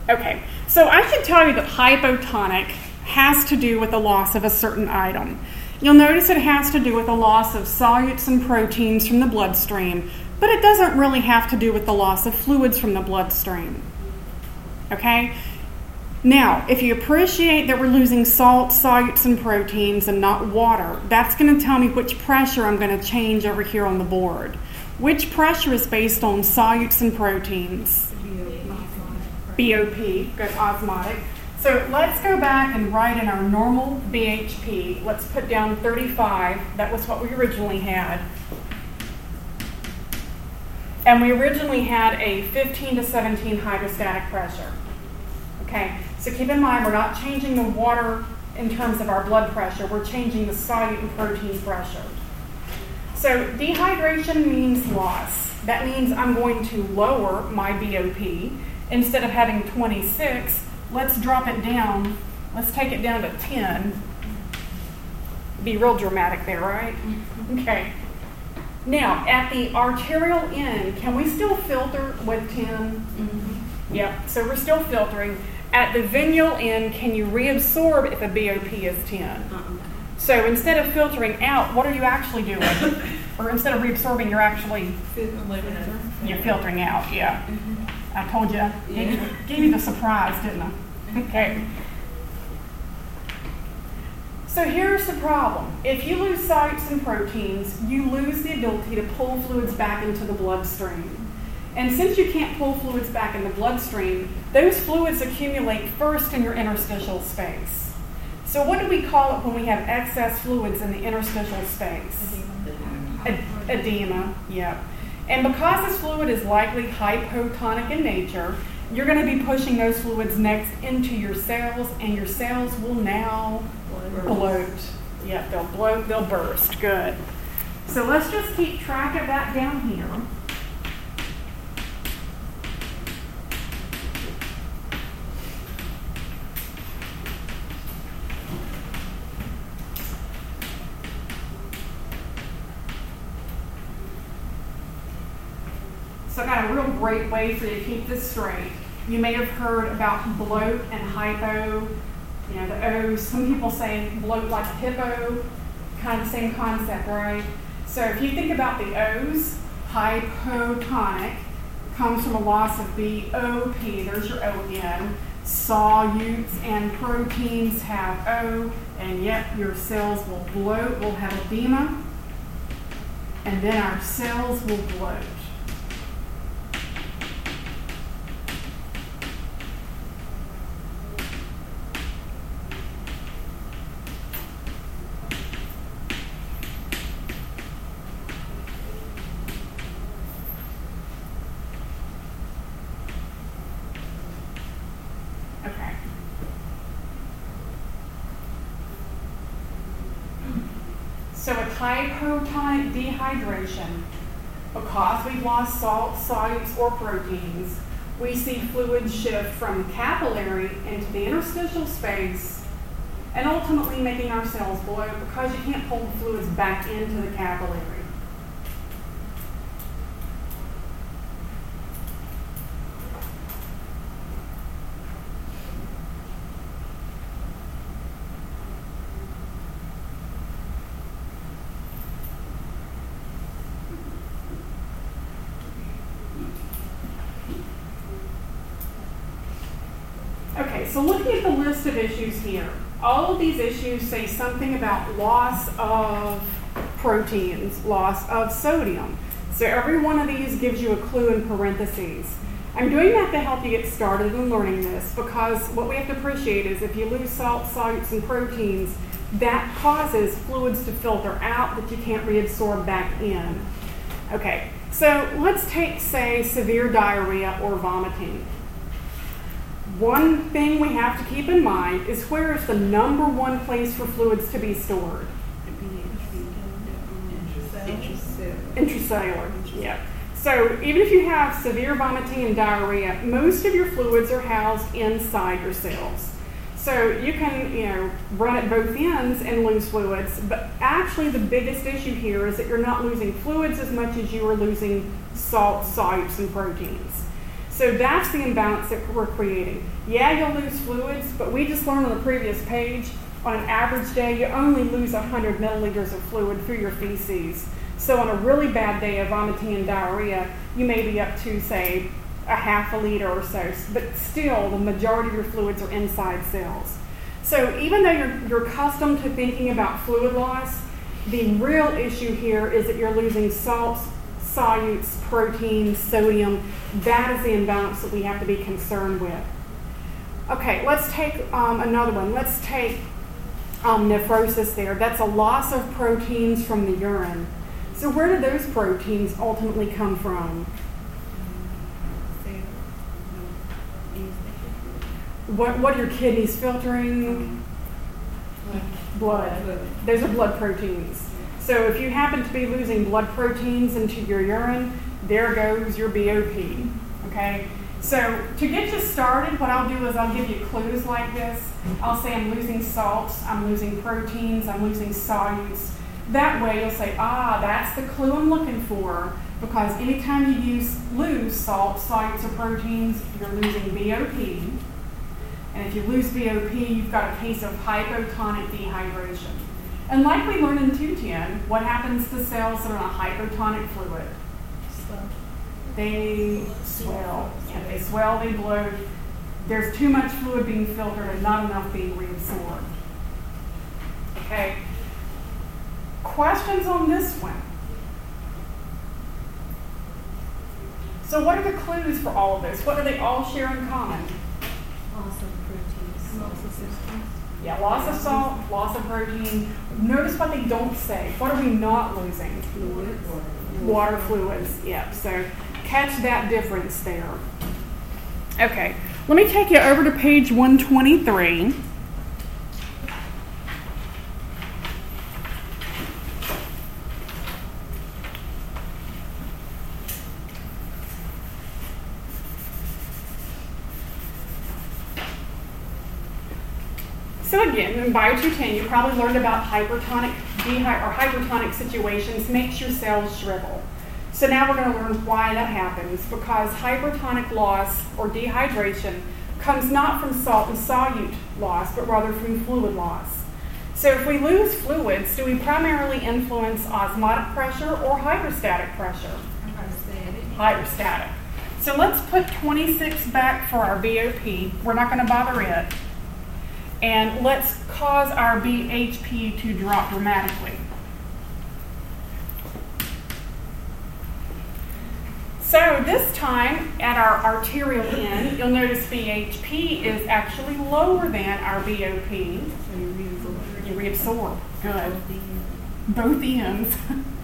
Okay, so I should tell you that hypotonic has to do with the loss of a certain item. You'll notice it has to do with the loss of solutes and proteins from the bloodstream, but it doesn't really have to do with the loss of fluids from the bloodstream. Okay? Now, if you appreciate that we're losing salt, solutes, and proteins and not water, that's going to tell me which pressure I'm going to change over here on the board. Which pressure is based on solutes and proteins? BOP, good, osmotic. So let's go back and write in our normal BHP. Let's put down 35. That was what we originally had. And we originally had a 15 to 17 hydrostatic pressure. Okay, so keep in mind we're not changing the water in terms of our blood pressure. We're changing the solute and protein pressure. So dehydration means loss. That means I'm going to lower my BOP. Instead of having 26, let's drop it down. Let's take it down to 10. Be real dramatic there, right? Okay. Now, at the arterial end, can we still filter with 10? Mm-hmm. Yep, so we're still filtering. At the venual end, can you reabsorb if a BOP is 10? So instead of filtering out, what are you actually doing? Or instead of reabsorbing, you're actually filtering out, yeah. Mm-hmm. I told you, gave you the surprise, didn't I? Okay. So here's the problem. If you lose solutes and proteins, you lose the ability to pull fluids back into the bloodstream. And since you can't pull fluids back in the bloodstream, those fluids accumulate first in your interstitial space. So what do we call it when we have excess fluids in the interstitial space? Edema, yeah. And because this fluid is likely hypotonic in nature, you're going to be pushing those fluids next into your cells, and your cells will now bloat. Yeah, they'll bloat, they'll burst. Good. So let's just keep track of that down here. So I got a real great way for you to keep this straight. You may have heard about bloat and hypo, the O's. Some people say bloat like a hippo, kind of the same concept, right? So if you think about the O's, hypotonic comes from a loss of BOP. There's your O again. Solutes and proteins have O, and yet your cells will bloat, will have edema, and then our cells will bloat. So with hypotonic dehydration, because we've lost salt, solutes, or proteins, we see fluids shift from capillary into the interstitial space and ultimately making our cells bloat because you can't pull the fluids back into the capillary. Okay, so looking at the list of issues here, all of these issues say something about loss of proteins, loss of sodium. So every one of these gives you a clue in parentheses. I'm doing that to help you get started in learning this because what we have to appreciate is if you lose salt, solutes, and proteins, that causes fluids to filter out that you can't reabsorb back in. Okay, so let's take, say, severe diarrhea or vomiting. One thing we have to keep in mind is where is the number one place for fluids to be stored? Intracellular. Yeah. So even if you have severe vomiting and diarrhea, most of your fluids are housed inside your cells. So you can, run at both ends and lose fluids, but actually the biggest issue here is that you're not losing fluids as much as you are losing salt, solutes, and proteins. So that's the imbalance that we're creating. Yeah, you'll lose fluids, but we just learned on the previous page, on an average day, you only lose 100 milliliters of fluid through your feces. So on a really bad day of vomiting and diarrhea, you may be up to, say, a half a liter or so, but still the majority of your fluids are inside cells. So even though you're accustomed to thinking about fluid loss, the real issue here is that you're losing salts, solutes, proteins, sodium. That is the imbalance that we have to be concerned with. Okay, let's take another one. Let's take nephrosis there. That's a loss of proteins from the urine. So where do those proteins ultimately come from? What are your kidneys filtering? Blood. Those are blood proteins. So if you happen to be losing blood proteins into your urine, there goes your BOP. Okay? So to get you started, what I'll do is I'll give you clues like this. I'll say I'm losing salts, I'm losing proteins, I'm losing solutes. That way you'll say, that's the clue I'm looking for, because anytime you lose salts, solutes, or proteins, you're losing BOP. And if you lose BOP, you've got a case of hypotonic dehydration. And like we learned in 210, what happens to cells that are in a hypotonic fluid? They swell. Yeah, they swell, they bloat. There's too much fluid being filtered and not enough being reabsorbed. Okay. Questions on this one? So what are the clues for all of this? What do they all share in common? Loss of proteins. Loss of substance. Yeah, loss of salt, loss of protein. Notice what they don't say. What are we not losing? Fluids. Water fluids. Yep. So catch that difference there. Okay. Let me take you over to page 123. So again, in Bio 210, you probably learned about hypertonic situations makes your cells shrivel. So now we're going to learn why that happens, because hypertonic loss or dehydration comes not from salt and solute loss, but rather from fluid loss. So if we lose fluids, do we primarily influence osmotic pressure or hydrostatic pressure? Hydrostatic. So let's put 26 back for our BOP. We're not going to bother it. And let's cause our BHP to drop dramatically. So this time at our arterial end, you'll notice BHP is actually lower than our BOP. So you reabsorb. Good. Both ends.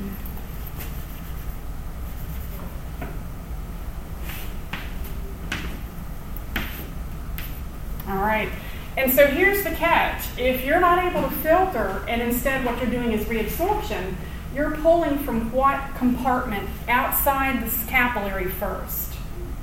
All right. And so here's the catch. If you're not able to filter, and instead what you're doing is reabsorption, you're pulling from what compartment outside this capillary first?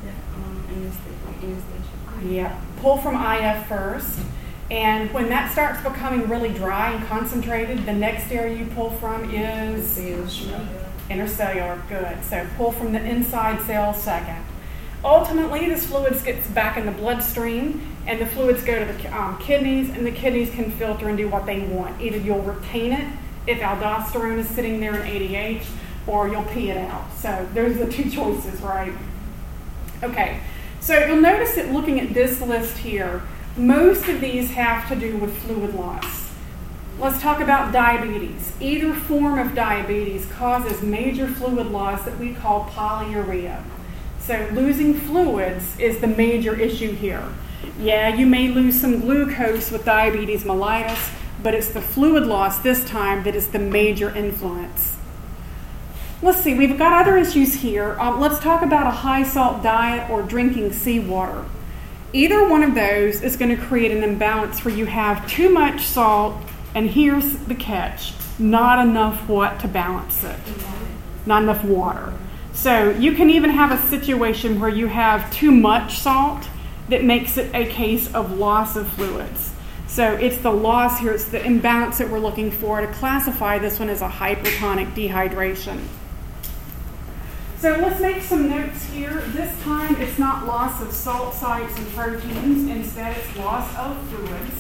Yeah, pull from IF first. And when that starts becoming really dry and concentrated, the next area you pull from is intercellular. Good. So pull from the inside cell second. Ultimately, this fluid gets back in the bloodstream, and the fluids go to the kidneys, and the kidneys can filter and do what they want. Either you'll retain it if aldosterone is sitting there in ADH, or you'll pee it out. So those are the two choices, right? Okay, so you'll notice that looking at this list here, most of these have to do with fluid loss. Let's talk about diabetes. Either form of diabetes causes major fluid loss that we call polyuria. So losing fluids is the major issue here. Yeah, you may lose some glucose with diabetes mellitus, but it's the fluid loss this time that is the major influence. Let's see, we've got other issues here. Let's talk about a high salt diet or drinking seawater. Either one of those is going to create an imbalance where you have too much salt, and here's the catch, not enough what to balance it? Not enough water. So you can even have a situation where you have too much salt that makes it a case of loss of fluids. So it's the loss here, it's the imbalance that we're looking for to classify this one as a hypertonic dehydration. So let's make some notes here. This time it's not loss of salt, salts, and proteins. Instead, it's loss of fluids.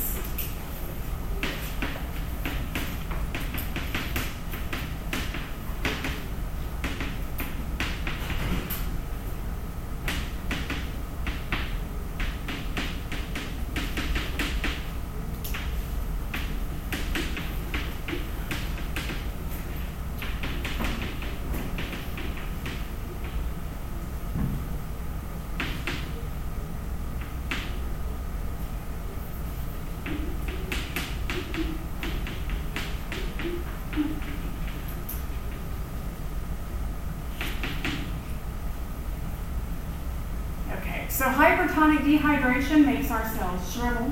So hypertonic dehydration makes our cells shrivel.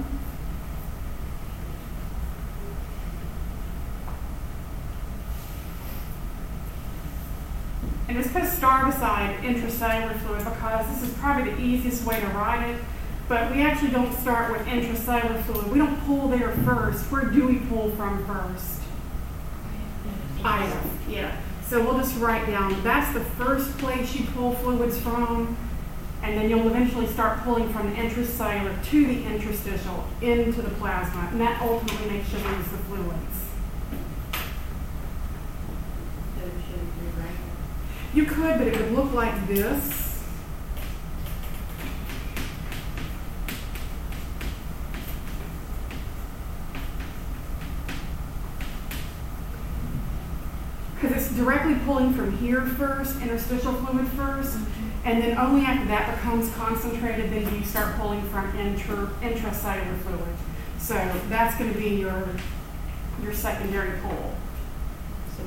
And just put star beside intracellular fluid because this is probably the easiest way to write it. But we actually don't start with intracellular fluid. We don't pull there first. Where do we pull from first? Item. Yeah. So we'll just write down that's the first place you pull fluids from. And then you'll eventually start pulling from the intracellular to the interstitial into the plasma. And that ultimately makes you lose the fluids. You could, but it would look like this. Because it's directly pulling from here first, interstitial fluid first. And then only after that becomes concentrated, then you start pulling from intracellular fluid. So that's going to be your secondary pull. So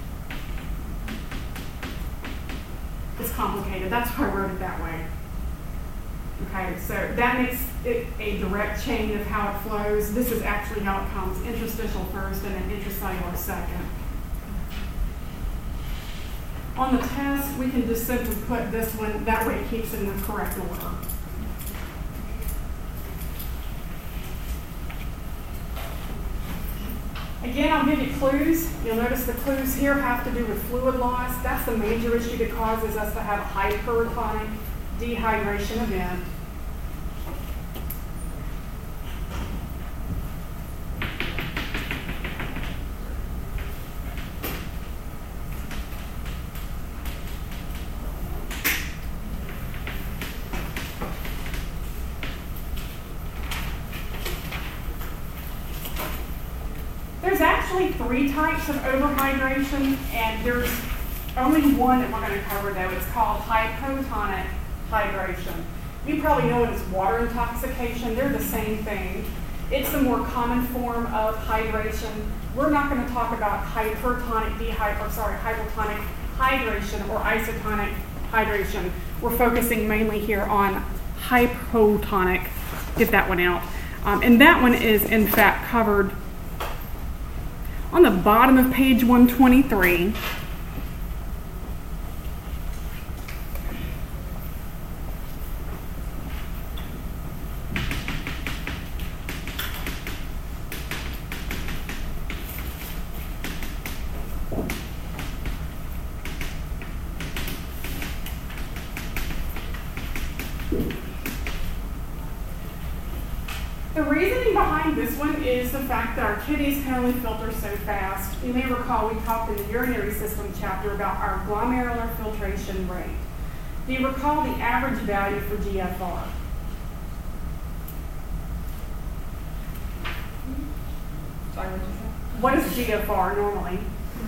it's complicated. That's why I wrote it that way. Okay, so that makes it a direct chain of how it flows. This is actually how it comes: interstitial first and then intracellular second. On the test, we can just simply put this one, that way it keeps it in the correct order. Again, I'll give you clues. You'll notice the clues here have to do with fluid loss. That's the major issue that causes us to have a hypertonic dehydration event. There's actually 3 types of overhydration, and there's only one that we're going to cover, though. It's called hypotonic hydration. You probably know it as water intoxication. They're the same thing. It's the more common form of hydration. We're not going to talk about hypotonic hydration or isotonic hydration. We're focusing mainly here on hypotonic. Get that one out. And that one is, in fact, covered on the bottom of page 123. The reasoning behind this one is the fact that our kidneys can only filter so fast. You may recall we talked in the urinary system chapter about our glomerular filtration rate. Do you recall the average value for GFR? Sorry, what did you say? What is GFR normally?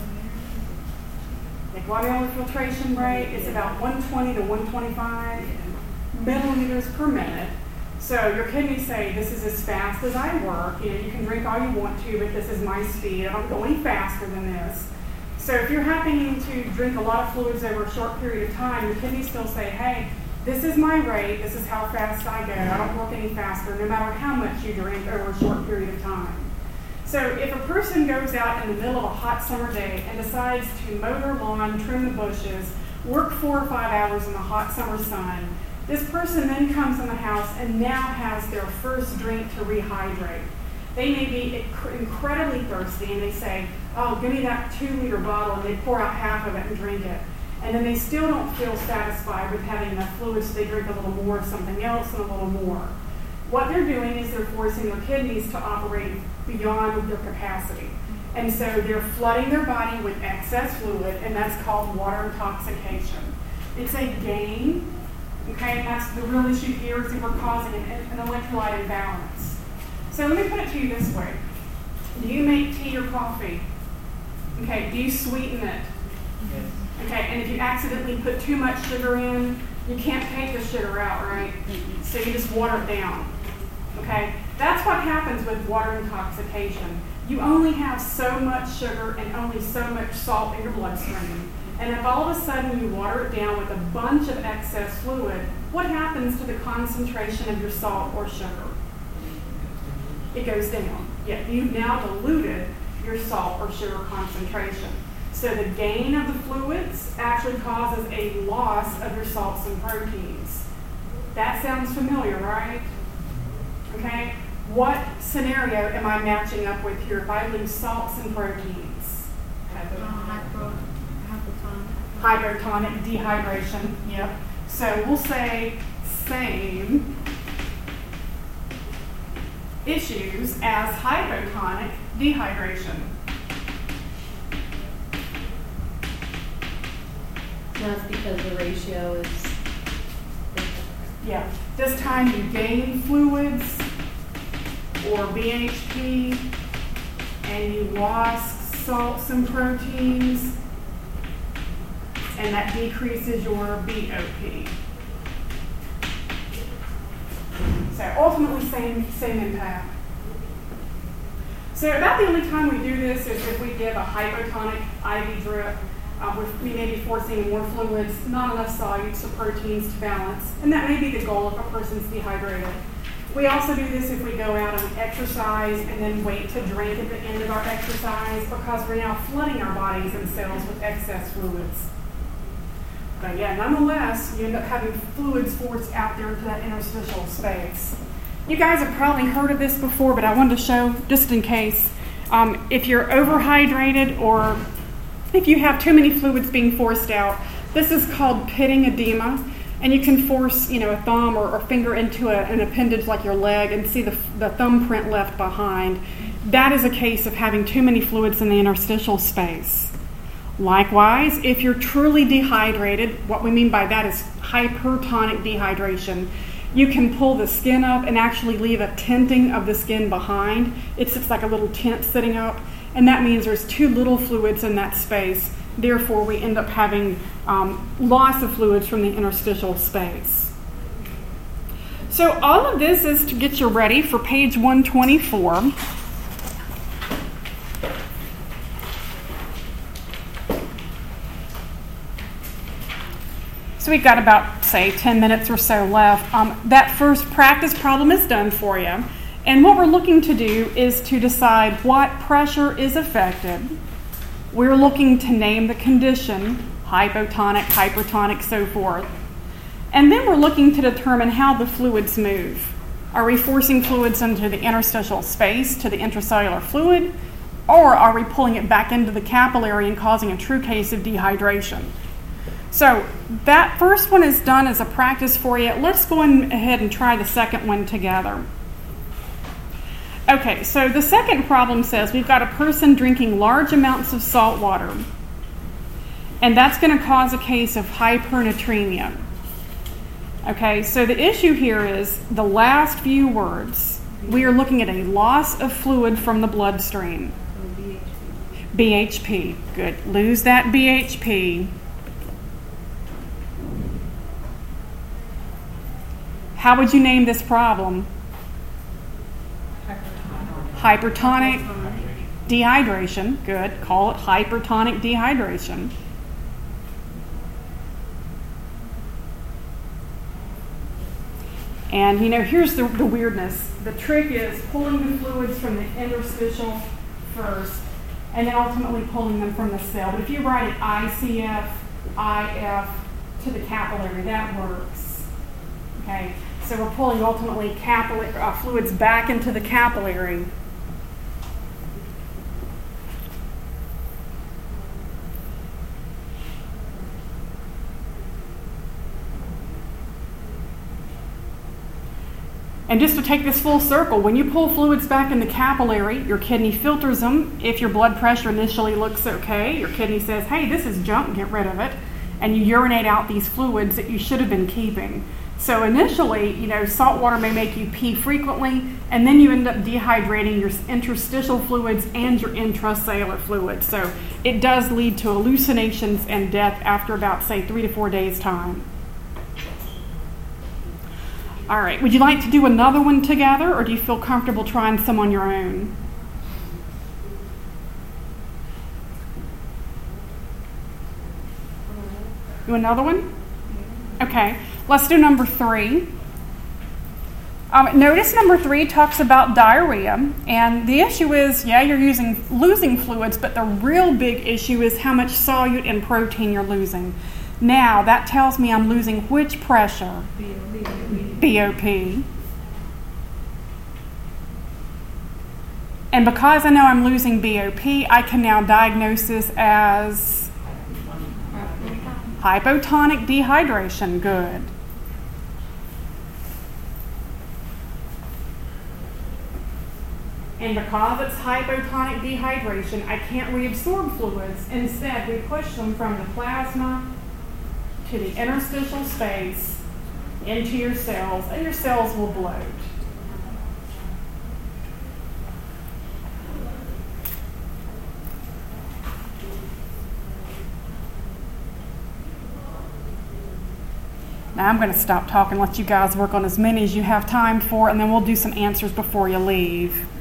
The glomerular filtration rate is about 120 to 125 milliliters per minute. So your kidneys say, this is as fast as I work. You know, you can drink all you want to, but this is my speed. I don't go any faster than this. So if you're happening to drink a lot of fluids over a short period of time, your kidneys still say, hey, this is my rate. This is how fast I go. I don't work any faster, no matter how much you drink over a short period of time. So if a person goes out in the middle of a hot summer day and decides to mow their lawn, trim the bushes, work 4 or 5 hours in the hot summer sun, this person then comes in the house and now has their first drink to rehydrate. They may be incredibly thirsty and they say, oh, give me that 2-liter bottle, and they pour out half of it and drink it. and then they still don't feel satisfied with having enough fluid, so they drink a little more of something else and a little more. What they're doing is they're forcing their kidneys to operate beyond their capacity. And so they're flooding their body with excess fluid, and that's called water intoxication. It's a gain, okay, and that's the real issue here is that we're causing an electrolyte imbalance. So let me put it to you this way. Do you make tea or coffee? Okay, do you sweeten it? Yes. Okay, and if you accidentally put too much sugar in, you can't take the sugar out, right? So you just water it down. Okay, that's what happens with water intoxication. You only have so much sugar and only so much salt in your bloodstream. And if all of a sudden you water it down with a bunch of excess fluid, what happens to the concentration of your salt or sugar? It goes down. Yeah, you've now diluted your salt or sugar concentration. So the gain of the fluids actually causes a loss of your salts and proteins. That sounds familiar, right? Okay, what scenario am I matching up with here if I lose salts and proteins? Hypotonic dehydration, yep. So we'll say same issues as hypotonic dehydration. That's because the ratio is. Yeah. This time you gain fluids or BHP and you lost salts and proteins, and that decreases your BOP. So ultimately same impact. So about the only time we do this is if we give a hypotonic IV drip. We may be forcing more fluids, not enough solutes or proteins to balance, and that may be the goal if a person's dehydrated. We also do this if we go out and exercise and then wait to drink at the end of our exercise because we're now flooding our bodies and cells with excess fluids. But yeah, nonetheless, you end up having fluids forced out there into that interstitial space. You guys have probably heard of this before, but I wanted to show, just in case, if you're overhydrated or if you have too many fluids being forced out, this is called pitting edema, and you can force, a thumb or finger into an appendage like your leg and see the thumbprint left behind. That is a case of having too many fluids in the interstitial space. Likewise, if you're truly dehydrated, what we mean by that is hypertonic dehydration. You can pull the skin up and actually leave a tenting of the skin behind. It sits like a little tent sitting up. And that means there's too little fluids in that space. Therefore, we end up having loss of fluids from the interstitial space. So all of this is to get you ready for page 124. So we've got about, say, 10 minutes or so left. That first practice problem is done for you. And what we're looking to do is to decide what pressure is affected. We're looking to name the condition, hypotonic, hypertonic, so forth. And then we're looking to determine how the fluids move. Are we forcing fluids into the interstitial space, to the intracellular fluid, or are we pulling it back into the capillary and causing a true case of dehydration? So that first one is done as a practice for you. Let's go ahead and try the second one together. Okay, so the second problem says we've got a person drinking large amounts of salt water, and that's going to cause a case of hypernatremia. Okay, so the issue here is the last few words. We are looking at a loss of fluid from the bloodstream. BHP. Good. Lose that BHP. How would you name this problem? Hypertonic dehydration. Good. Call it hypertonic dehydration. And here's the weirdness. The trick is pulling the fluids from the interstitial first and then ultimately pulling them from the cell. But if you write it ICF, IF to the capillary, that works. Okay, so we're pulling ultimately fluids back into the capillary. And just to take this full circle, when you pull fluids back in the capillary, your kidney filters them. If your blood pressure initially looks okay, your kidney says, hey, this is junk, get rid of it. And you urinate out these fluids that you should have been keeping. So initially, salt water may make you pee frequently, and then you end up dehydrating your interstitial fluids and your intracellular fluids. So it does lead to hallucinations and death after about, say, 3 to 4 days' time. All right, would you like to do another one together, or do you feel comfortable trying some on your own? Do another one? Okay, let's do number 3. Notice number 3 talks about diarrhea, and the issue is, you're losing fluids, but the real big issue is how much solute and protein you're losing. Now, that tells me I'm losing which pressure? BOP. And because I know I'm losing BOP, I can now diagnose this as hypotonic dehydration. Good. And because it's hypotonic dehydration, I can't reabsorb fluids. Instead, we push them from the plasma to the interstitial space into your cells, and your cells will bloat. Now I'm going to stop talking, let you guys work on as many as you have time for, and then we'll do some answers before you leave.